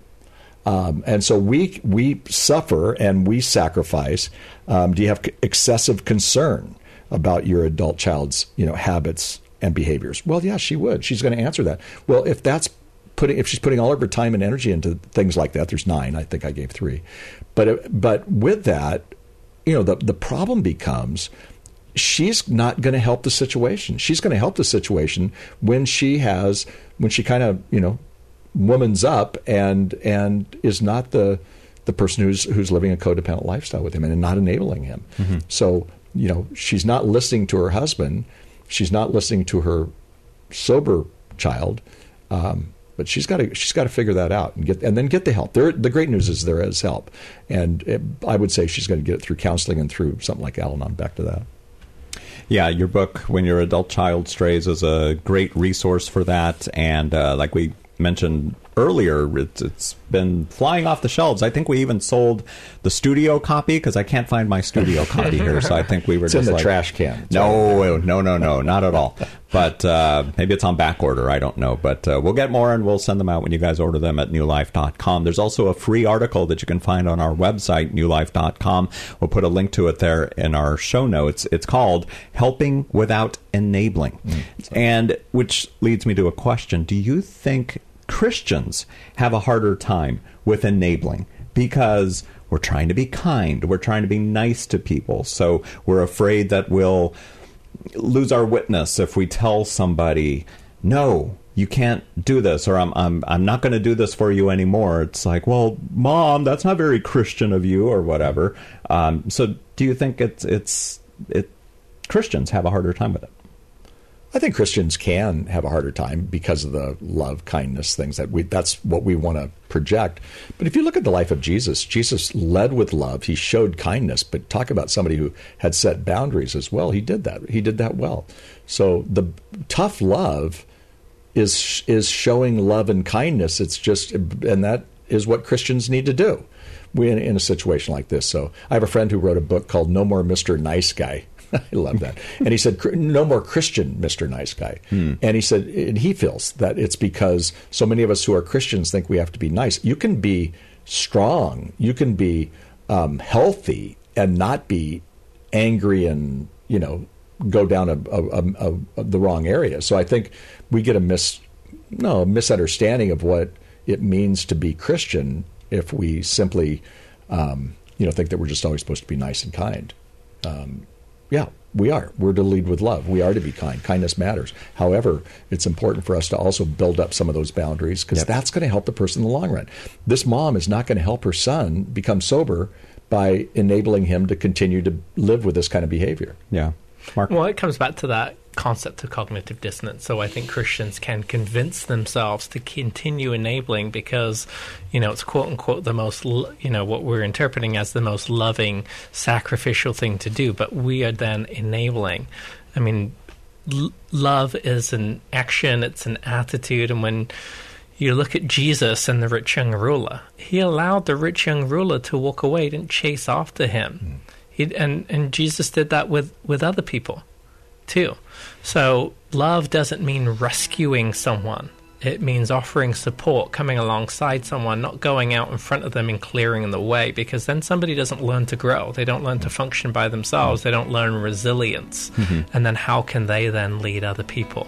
Um, and so we we suffer and we sacrifice. Um, do you have excessive concern about your adult child's, you know, habits and behaviors? Well, yeah, she would. She's going to answer that. Well, if that's putting, if she's putting all of her time and energy into things like that, there's nine. I think I gave three. But but with that, you know, the the problem becomes she's not going to help the situation. She's going to help the situation when she has when she kind of, you know, womans up and and is not the the person who's who's living a codependent lifestyle with him and not enabling him. Mm-hmm. So, you know, she's not listening to her husband. She's not listening to her sober child. Um, but she's got to she's got to figure that out and get and then get the help. There, the great news is there is help, and it, I would say she's going to get it through counseling and through something like Al-Anon. Back to that. Yeah, your book, When Your Adult Child Strays, is a great resource for that. And uh, like we mentioned earlier. It's, it's been flying off the shelves. I think we even sold the studio copy because I can't find my studio copy here. So I think we were it's just in the like, trash can. No, no, no, no, not at all. But uh, maybe it's on back order. I don't know. But uh, we'll get more and we'll send them out when you guys order them at new life dot com. There's also a free article that you can find on our website, new life dot com. We'll put a link to it there in our show notes. It's called Helping Without Enabling. Mm, and which leads me to a question. Do you think Christians have a harder time with enabling because we're trying to be kind, we're trying to be nice to people, so we're afraid that we'll lose our witness if we tell somebody, no, you can't do this, or I'm I'm I'm not going to do this for you anymore? It's like, well, Mom, that's not very Christian of you, or whatever. Um, so, do you think it's it's it Christians have a harder time with it? I think Christians can have a harder time because of the love, kindness, things that we, that's what we want to project. But if you look at the life of Jesus, Jesus led with love. He showed kindness, but talk about somebody who had set boundaries as well. He did that. He did that well. So the tough love is, is showing love and kindness. It's just, and that is what Christians need to do in, in a situation like this. So I have a friend who wrote a book called No More Mister Nice Guy. I love that. And he said, no more Christian Mister Nice Guy. Hmm. And he said, and he feels that it's because so many of us who are Christians think we have to be nice. You can be strong. You can be um, healthy and not be angry and, you know, go down a, a, a, a, the wrong area. So I think we get a mis, no, a misunderstanding of what it means to be Christian if we simply, um, you know, think that we're just always supposed to be nice and kind. Um, Yeah, we are. We're to lead with love. We are to be kind. Kindness matters. However, it's important for us to also build up some of those boundaries because yep. that's going to help the person in the long run. This mom is not going to help her son become sober by enabling him to continue to live with this kind of behavior. Yeah. Mark? Well, it comes back to that concept of cognitive dissonance. So I think Christians can convince themselves to continue enabling because, you know, it's quote unquote the most, you know, what we're interpreting as the most loving, sacrificial thing to do. But we are then enabling. I mean, l- love is an action, it's an attitude. And when you look at Jesus and the rich young ruler, he allowed the rich young ruler to walk away, didn't chase after him. Mm. He, and, and Jesus did that with, with other people too. So love doesn't mean rescuing someone. It means offering support, coming alongside someone, not going out in front of them and clearing the way, because then somebody doesn't learn to grow. They don't learn to function by themselves. They don't learn resilience. Mm-hmm. And then how can they then lead other people?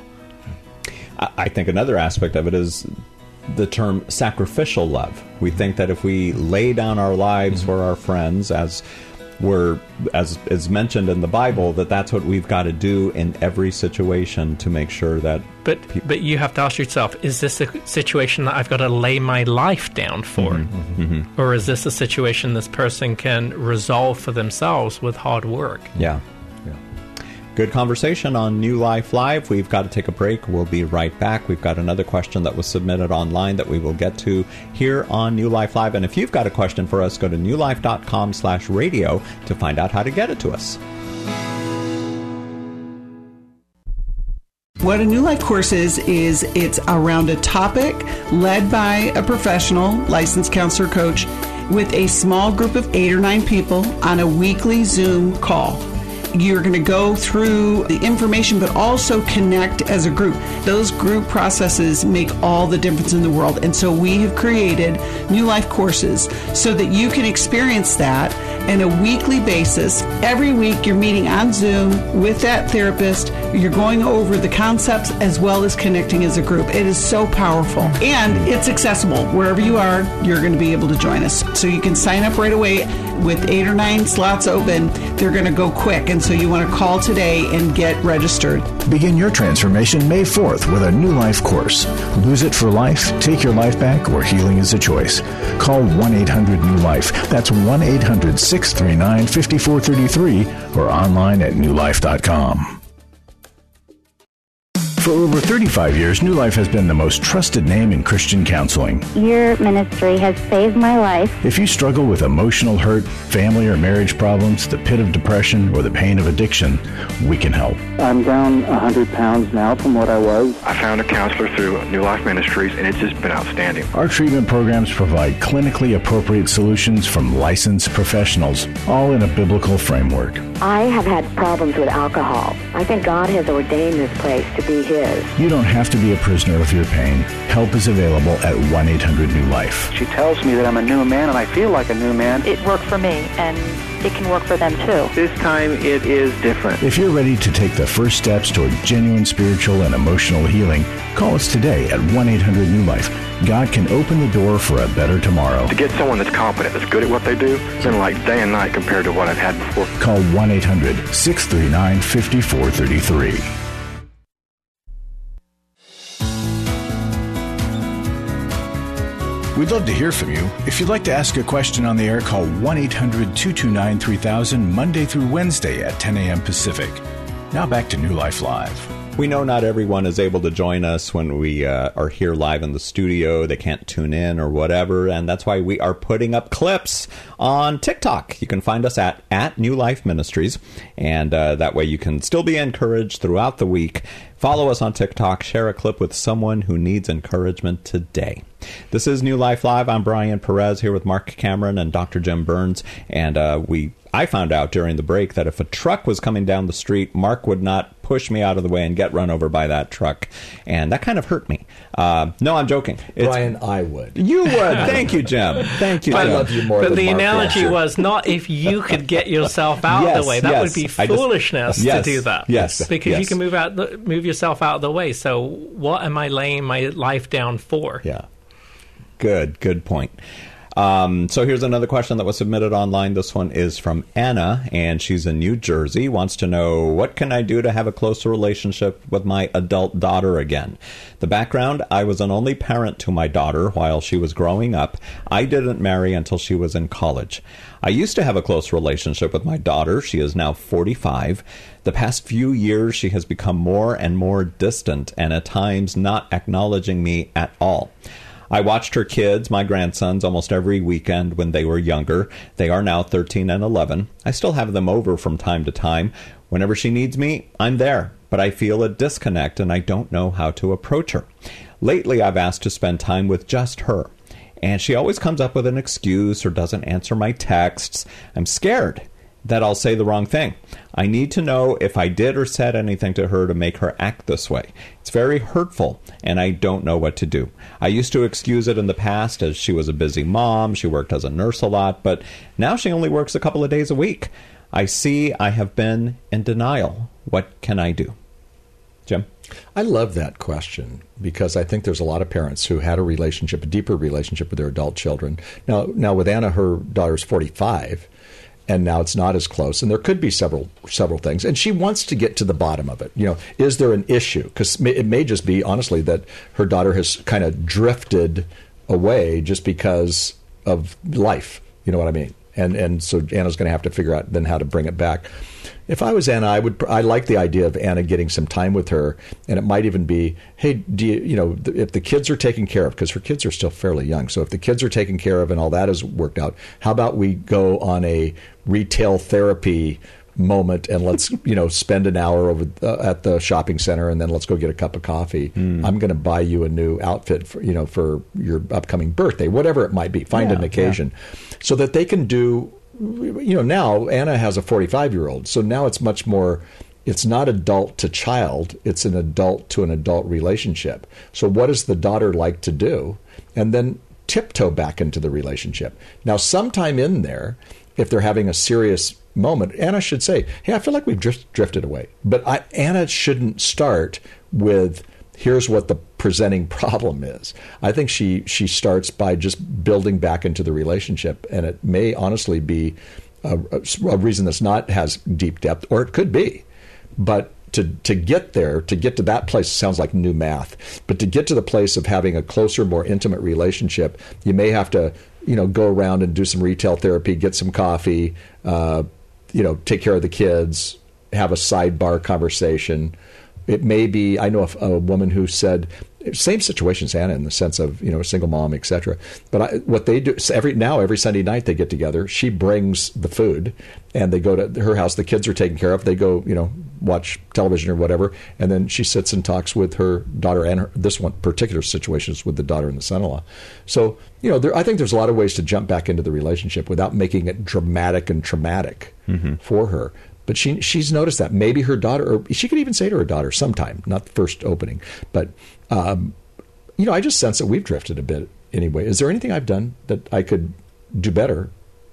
I think another aspect of it is the term sacrificial love. We think that if we lay down our lives mm-hmm. for our friends, as we're, as is mentioned in the Bible, that that's what we've got to do in every situation to make sure that... But people... but you have to ask yourself, is this a situation that I've got to lay my life down for? Mm-hmm, mm-hmm. Or is this a situation this person can resolve for themselves with hard work? Yeah. yeah. Good conversation on New Life Live. We've got to take a break. We'll be right back. We've got another question that was submitted online that we will get to here on New Life Live. And if you've got a question for us, go to new life dot com slash radio to find out how to get it to us. What a New Life course is, is it's around a topic led by a professional, licensed counselor coach, with a small group of eight or nine people on a weekly Zoom call. You're going to go through the information, but also connect as a group. Those group processes make all the difference in the world. And so we have created New Life courses so that you can experience that on a weekly basis. Every week you're meeting on Zoom with that therapist. You're going over the concepts as well as connecting as a group. It is so powerful. And it's accessible. Wherever you are, you're going to be able to join us. So you can sign up right away with eight or nine slots open. They're going to go quick. And so you want to call today and get registered. Begin your transformation May fourth with a New Life course. Lose it for life, take your life back, or healing is a choice. Call one eight hundred new life. That's one eight hundred six three nine five four three three or online at new life dot com. For over thirty-five years, New Life has been the most trusted name in Christian counseling. Your ministry has saved my life. If you struggle with emotional hurt, family or marriage problems, the pit of depression, or the pain of addiction, we can help. I'm down one hundred pounds now from what I was. I found a counselor through New Life Ministries, and it's just been outstanding. Our treatment programs provide clinically appropriate solutions from licensed professionals, all in a biblical framework. I have had problems with alcohol. I think God has ordained this place to be His. You don't have to be a prisoner of your pain. Help is available at one eight hundred new life. She tells me that I'm a new man, and I feel like a new man. It worked for me, and it can work for them too. This time it is different. If you're ready to take the first steps toward genuine spiritual and emotional healing, call us today at one eight hundred new life. God can open the door for a better tomorrow. To get someone that's competent, that's good at what they do, it's been like day and night compared to what I've had before. Call one eight hundred six three nine five four three three. We'd love to hear from you. If you'd like to ask a question on the air, call one eight hundred two two nine three thousand Monday through Wednesday at ten a.m. Pacific. Now back to New Life Live. We know not everyone is able to join us when we uh, are here live in the studio. They can't tune in or whatever, and that's why we are putting up clips on TikTok. You can find us at, at New Life Ministries, and uh, that way you can still be encouraged throughout the week. Follow us on TikTok. Share a clip with someone who needs encouragement today. This is New Life Live. I'm Brian Perez here with Mark Cameron and Doctor Jim Burns, and uh, we I found out during the break that if a truck was coming down the street, Mark would not push me out of the way and get run over by that truck. And that kind of hurt me. Uh, no, I'm joking. It's, Brian, I would. You would. Thank you, Jim. Thank you, I Jim. love you more But than the Mark analogy Walker. was not if you could get yourself out Yes, of the way. That yes. would be I just- foolishness yes, to do that. yes, Because yes. you can move out, the, move yourself out of the way. So what am I laying my life down for? Yeah. Good, good point. Um, so here's another question that was submitted online. This one is from Anna, and she's in New Jersey. Wants to know, what can I do to have a closer relationship with my adult daughter again? The background, I was an only parent to my daughter while she was growing up. I didn't marry until she was in college. I used to have a close relationship with my daughter. She is now forty-five. The past few years, she has become more and more distant, and at times not acknowledging me at all. I watched her kids, my grandsons, almost every weekend when they were younger. They are now thirteen and eleven. I still have them over from time to time. Whenever she needs me, I'm there, but I feel a disconnect and I don't know how to approach her. Lately, I've asked to spend time with just her, and she always comes up with an excuse or doesn't answer my texts. I'm scared that I'll say the wrong thing. I need to know if I did or said anything to her to make her act this way. It's very hurtful, and I don't know what to do. I used to excuse it in the past as she was a busy mom. She worked as a nurse a lot, but now she only works a couple of days a week. I see I have been in denial. What can I do? Jim? I love that question because I think there's a lot of parents who had a relationship, a deeper relationship with their adult children. Now, now with Anna, her daughter's forty-five. And now it's not as close. And there could be several several things. And she wants to get to the bottom of it. You know, is there an issue? Because it may just be, honestly, that her daughter has kind of drifted away just because of life. You know what I mean? And and so Anna's going to have to figure out then how to bring it back. If I was Anna, I would. I like the idea of Anna getting some time with her, and it might even be, hey, do you, you know, if the kids are taken care of, because her kids are still fairly young. So if the kids are taken care of and all that is worked out, how about we go on a retail therapy moment and let's you know spend an hour over uh, at the shopping center, and then let's go get a cup of coffee. Mm. I'm going to buy you a new outfit for you know for your upcoming birthday, whatever it might be. Find yeah, an occasion yeah. so that they can do. You know, now Anna has a forty-five-year-old, so now it's much more, it's not adult to child, it's an adult to an adult relationship. So what does the daughter like to do? And then tiptoe back into the relationship. Now, sometime in there, if they're having a serious moment, Anna should say, hey, I feel like we've just drifted away. But I, Anna shouldn't start with, here's what the presenting problem is. I think she she starts by just building back into the relationship, and it may honestly be a, a reason that's not has deep depth, or it could be. But to to get there, to get to that place, sounds like new math. But to get to the place of having a closer, more intimate relationship, you may have to you know go around and do some retail therapy, get some coffee, uh, you know, take care of the kids, have a sidebar conversation. it may be, I know a, a woman who said, same situation as Anna in the sense of, you know, a single mom, et cetera. But I, what they do, so every now, every Sunday night they get together. She brings the food and they go to her house. The kids are taken care of. They go, you know, watch television or whatever. And then she sits and talks with her daughter and her, this one particular situation is with the daughter and the son-in-law. So, you know, there, I think there's a lot of ways to jump back into the relationship without making it dramatic and traumatic mm-hmm. for her. But she she's noticed that maybe her daughter, or she could even say to her daughter sometime, not the first opening, but, um, you know, I just sense that we've drifted a bit anyway. Is there anything I've done that I could do better?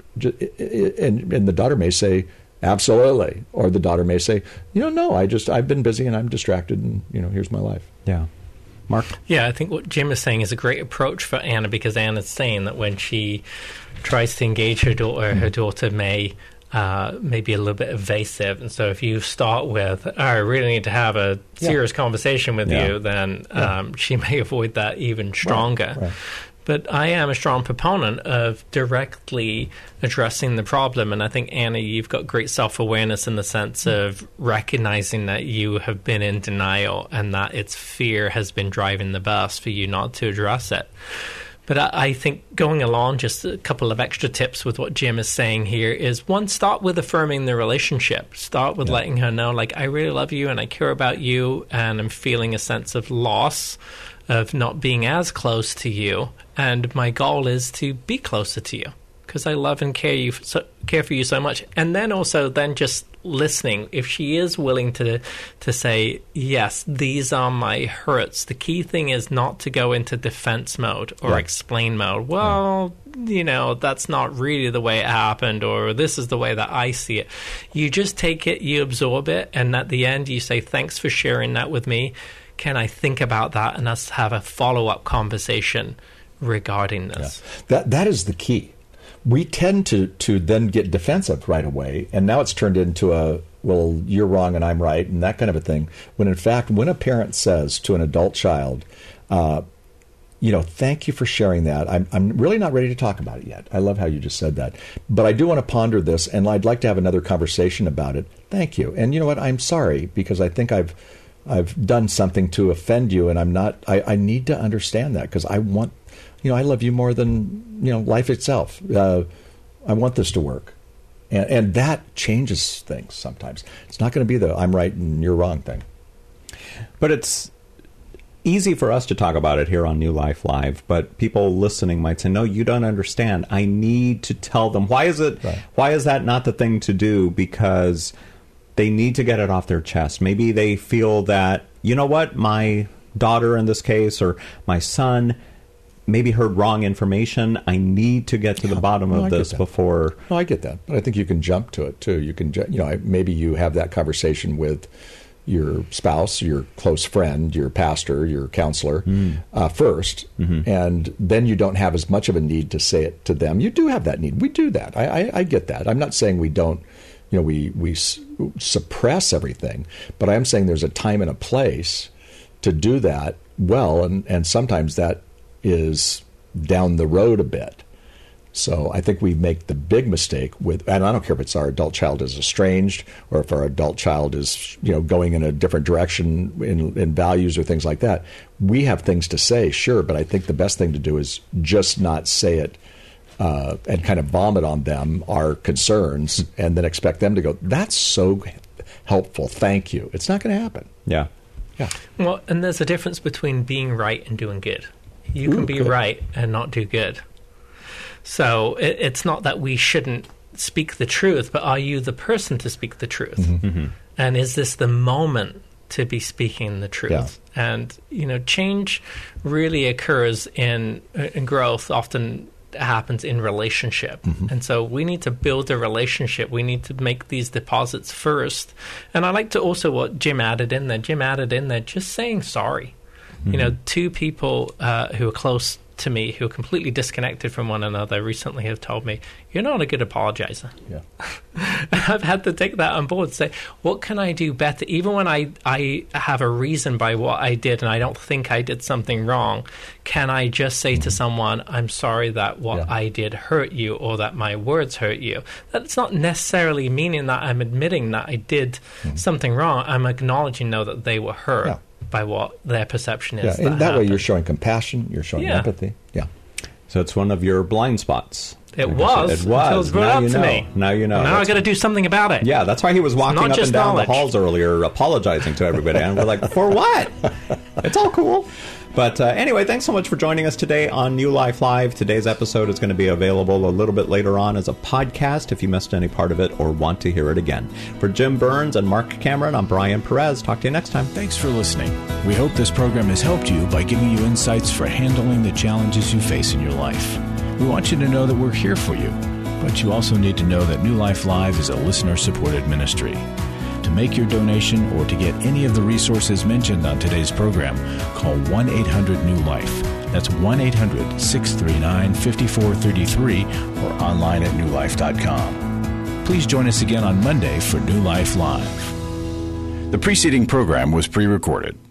And, and the daughter may say, absolutely. Or the daughter may say, you know, no, I just, I've been busy and I'm distracted and, you know, here's my life. Yeah. Mark? Yeah, I think what Jim is saying is a great approach for Anna, because Anna's saying that when she tries to engage her daughter, her daughter may uh, maybe a little bit evasive. And so if you start with, oh, I really need to have a serious yeah. conversation with yeah. you, then yeah. um, she may avoid that even stronger. Right. Right. But I am a strong proponent of directly addressing the problem. And I think, Anna, you've got great self-awareness in the sense of recognizing that you have been in denial and that it's fear has been driving the bus for you not to address it. But I, I think going along, just a couple of extra tips with what Jim is saying here is, one, start with affirming the relationship. Start with yeah. letting her know, like, I really love you and I care about you and I'm feeling a sense of loss of not being as close to you. And my goal is to be closer to you because I love and care you so, care for you so much. And then also then just listening. If she is willing to to say, yes, these are my hurts, the key thing is not to go into defense mode or yeah. explain mode. Well, yeah. you know, that's not really the way it happened, or this is the way that I see it. You just take it, you absorb it, and at the end you say, thanks for sharing that with me. Can I think about that and us have a follow-up conversation regarding this? Yeah. That that is the key. We tend to, to then get defensive right away, and now it's turned into a, well, you're wrong and I'm right, and that kind of a thing. When in fact, when a parent says to an adult child, uh, you know, thank you for sharing that. I'm I'm really not ready to talk about it yet. I love how you just said that. But I do want to ponder this, and I'd like to have another conversation about it. Thank you. And you know what? I'm sorry, because I think I've I've done something to offend you, and I'm not, I, I need to understand that because I want, you know, I love you more than, you know, life itself. Uh, I want this to work. And, and that changes things sometimes. It's not going to be the I'm right and you're wrong thing. But it's easy for us to talk about it here on New Life Live, but people listening might say, no, you don't understand. I need to tell them. Why is it, right. why is that not the thing to do? Because they need to get it off their chest. Maybe they feel that, you know what, my daughter in this case, or my son, maybe heard wrong information. I need to get to yeah. the bottom no, of this before. No, I get that. But I think you can jump to it, too. You can, you know, maybe you have that conversation with your spouse, your close friend, your pastor, your counselor mm. uh, first, mm-hmm. and then you don't have as much of a need to say it to them. You do have that need. We do that. I, I, I get that. I'm not saying we don't. You know, we we su- suppress everything, but I am saying there's a time and a place to do that well, and, and sometimes that is down the road a bit. So I think we make the big mistake with, and I don't care if it's our adult child is estranged or if our adult child is, you know, going in a different direction in, in values or things like that. We have things to say, sure, but I think the best thing to do is just not say it. Uh, and kind of vomit on them our concerns and then expect them to go, that's so helpful, thank you. It's not going to happen. Yeah. Yeah. Well, and there's a difference between being right and doing good. You Ooh, can be good. right and not do good. So it, it's not that we shouldn't speak the truth, but are you the person to speak the truth? Mm-hmm. Mm-hmm. And is this the moment to be speaking the truth? Yeah. And, you know, change really occurs in, in growth, often happens in relationship. Mm-hmm. And so we need to build a relationship. We need to make these deposits first. And I like to also what Jim added in there. Jim added in there just saying sorry. Mm-hmm. You know, two people uh, who are close to me who are completely disconnected from one another recently have told me, you're not a good apologizer. Yeah. I've had to take that on board and say, what can I do better? Even when I, I have a reason by what I did and I don't think I did something wrong, can I just say mm-hmm. to someone, I'm sorry that what yeah. I did hurt you or that my words hurt you? That's not necessarily meaning that I'm admitting that I did mm-hmm. something wrong. I'm acknowledging, though, that they were hurt yeah. by what their perception is. Yeah, and that, that happened. way you're showing compassion, you're showing yeah. empathy. Yeah. So it's one of your blind spots. It was. It was. Until it was brought now up you to know. me. Now you know. And now I've got to do something about it. Yeah, that's why he was walking up and down knowledge. the halls earlier apologizing to everybody. And we're like, for what? It's all cool. But uh, anyway, thanks so much for joining us today on New Life Live. Today's episode is going to be available a little bit later on as a podcast if you missed any part of it or want to hear it again. For Jim Burns and Mark Cameron, I'm Brian Perez. Talk to you next time. Thanks for listening. We hope this program has helped you by giving you insights for handling the challenges you face in your life. We want you to know that we're here for you, but you also need to know that New Life Live is a listener-supported ministry. To make your donation or to get any of the resources mentioned on today's program, call one eight hundred new life. That's one eight hundred, six three nine, five four three three or online at new life dot com. Please join us again on Monday for New Life Live. The preceding program was pre-recorded.